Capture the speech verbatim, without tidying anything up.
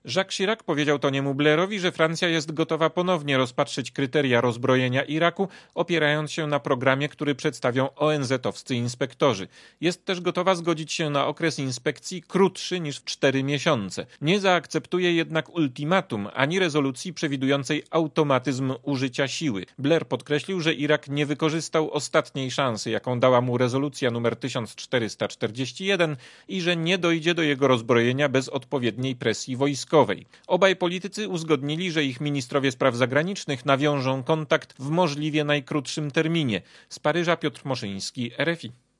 Jacques Chirac powiedział Tony'emu Blairowi, że Francja jest gotowa ponownie rozpatrzyć kryteria rozbrojenia Iraku, opierając się na programie, który przedstawią O N Z-owscy inspektorzy. Jest też gotowa zgodzić się na okres inspekcji krótszy niż cztery miesiące. Nie zaakceptuje jednak ultimatum ani rezolucji przewidującej automatyzm użycia siły. Blair podkreślił, że Irak nie wykorzystał ostatniej szansy, jaką dała mu rezolucja nr tysiąc czterysta czterdzieści jeden i że nie dojdzie do jego rozbrojenia bez odpowiedniej presji wojskowej. Obaj politycy uzgodnili, że ich ministrowie spraw zagranicznych nawiążą kontakt w możliwie najkrótszym terminie. Z Paryża Piotr Moszyński, R F I.